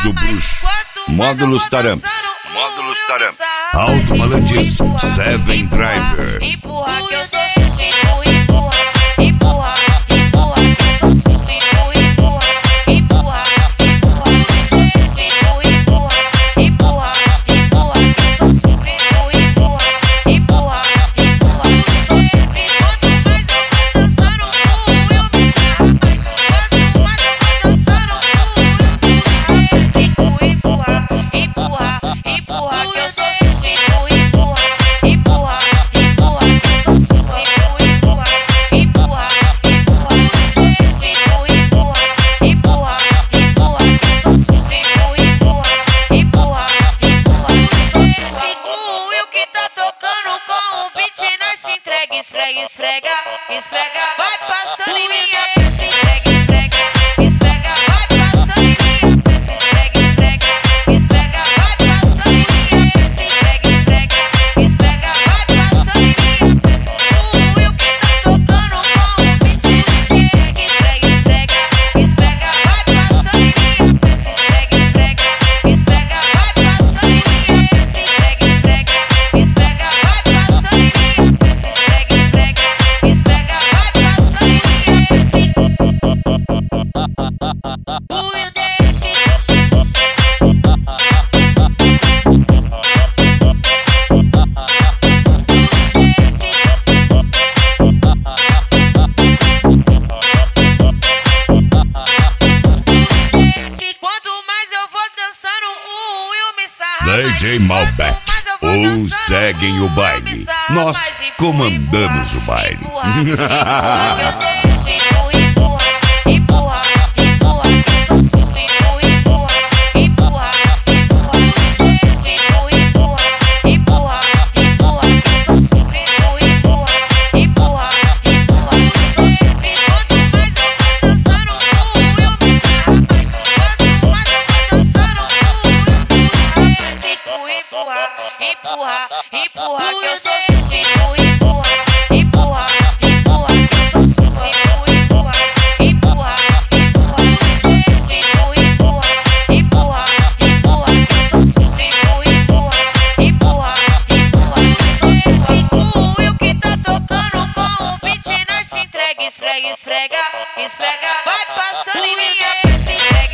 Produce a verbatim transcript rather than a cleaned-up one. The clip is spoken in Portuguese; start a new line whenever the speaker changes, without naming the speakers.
do bruxo. Módulos Taramps. Módulos Taramps. Alto-falantes Seven Driver.
Empurra que eu sou suco, empurra, empurra, empurra, que eu sou suco, empurra, empurra, empurra, que eu sou suco, empurra, empurra, empurra, que eu sou suco, empurra, empurra, empurra, que eu sou suco. Quanto mais eu vou dançando, eu me sarro mais. Quanto mais eu vou dançando, eu me sarro mais. Empurra, empurra, empurra, que eu sou suco, empurra, empurra, empurra, que eu sou suco, empurra, empurra, empurra, que eu sou suco, empurra, empurra, empurra, que eu sou suco, empurra, empurra, empurra, que eu sou suco. O Will que tá tocando com o beat, nós se entrega, esfrega, esfrega, esfrega, vai passando em minha peça, esfrega, esfrega, esfrega, vai passando em minha peça, esfrega, esfrega, esfrega, vai passando em minha peça, esfrega, esfrega, esfrega, vai passando em minha peça. O Will que tá tocando com o beat, nós se entrega, esfrega, esfrega, esfrega, vai passando em minha peça, esfrega, esfrega, esfrega, vai passando em minha peça, esfrega, esfrega, esfrega, vai passando em minha peça, esfrega, esfrega, esfrega, vai passando em minha peça. O Will desce. Quanto mais eu vou dançando, o Will me sarra mais.
D J Malbec.
Quanto mais eu vou
Ou
dançando,
seguem o baile.
me sarra
Nós
mais. Empurra,
comandamos o
empurra,
baile.
empurra, empurra, que eu sou suco, empurra, empurra, empurra, que eu sou suco, empurra, empurra, empurra, que eu sou suco, empurra, empurra, empurra, que eu sou suco, empurra, empurra, empurra, que eu sou suco. Quanto mais eu vou dançando, o Will me sarra mais. Quanto mais eu vou dançando, o Will me sarra mais. Empurra, empurra, empurra, que eu sou suco, empurra, empurra, empurra, que eu sou suco, empurra, empurra, empurra, que eu sou suco, empurra, empurra, empurra, que eu sou suco, empurra, empurra, empurra, que eu sou suco. O Will que tá tocando com o beat, nós se entrega, esfrega, esfrega, esfrega, vai passando em minha peça, esfrega.